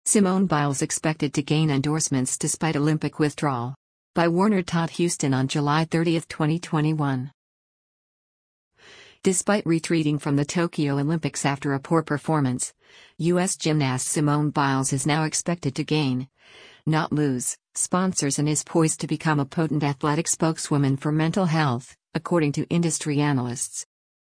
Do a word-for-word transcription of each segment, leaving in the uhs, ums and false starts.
Simone Biles expected to gain endorsements despite Olympic withdrawal. By Warner Todd Houston on July thirtieth, twenty twenty-one. Despite retreating from the Tokyo Olympics after a poor performance, U S gymnast Simone Biles is now expected to gain, not lose, sponsors and is poised to become a potent athletic spokeswoman for mental health, according to industry analysts.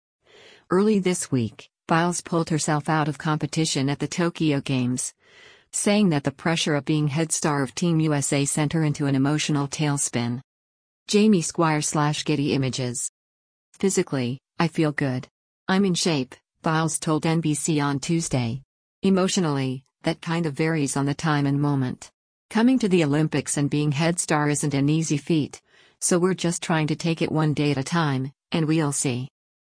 Early this week, Biles pulled herself out of competition at the Tokyo Games, saying that the pressure of being head star of Team U S A sent her into an emotional tailspin. Jamie Squire slash Getty Images. Physically, I feel good. I'm in shape, Biles told N B C on Tuesday. Emotionally, that kind of varies on the time and moment. Coming to the Olympics and being head star isn't an easy feat, so we're just trying to take it one day at a time, and we'll see.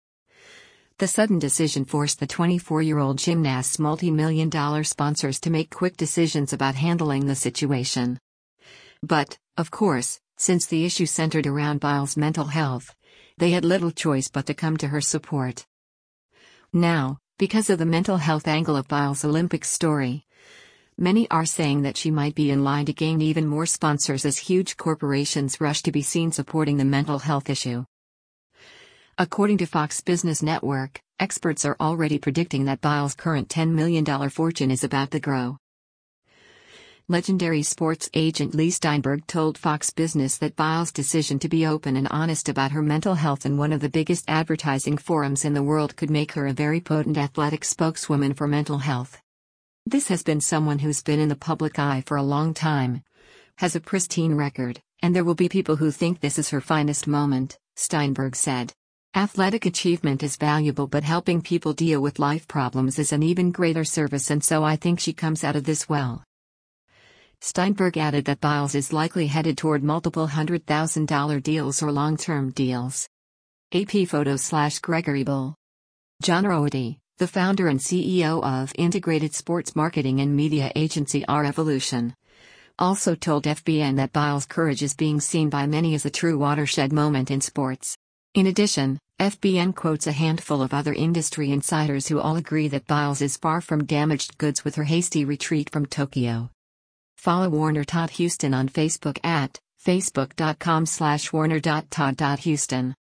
The sudden decision forced the twenty-four-year-old gymnast's multi-million dollar sponsors to make quick decisions about handling the situation. But, of course, since the issue centered around Biles' mental health, they had little choice but to come to her support. Now, because of the mental health angle of Biles' Olympics story, many are saying that she might be in line to gain even more sponsors as huge corporations rush to be seen supporting the mental health issue. According to Fox Business Network, experts are already predicting that Biles' current ten million dollars fortune is about to grow. Legendary sports agent Leigh Steinberg told Fox Business that Biles' decision to be open and honest about her mental health in one of the biggest advertising forums in the world could make her a very potent athletic spokeswoman for mental health. This has been someone who's been in the public eye for a long time, has a pristine record, and there will be people who think this is her finest moment, Steinberg said. Athletic achievement is valuable, but helping people deal with life problems is an even greater service, and so I think she comes out of this well. Steinberg added that Biles is likely headed toward multiple hundred thousand dollar deals or long-term deals. A P photo slash Gregory Bull. John Rohde, the founder and C E O of integrated sports marketing and media agency R-Evolution, also told F B N that Biles' courage is being seen by many as a true watershed moment in sports. In addition, F B N quotes a handful of other industry insiders who all agree that Biles is far from damaged goods with her hasty retreat from Tokyo. Follow Warner Todd Houston on Facebook at facebook dot com slash warner dot todd dot houston.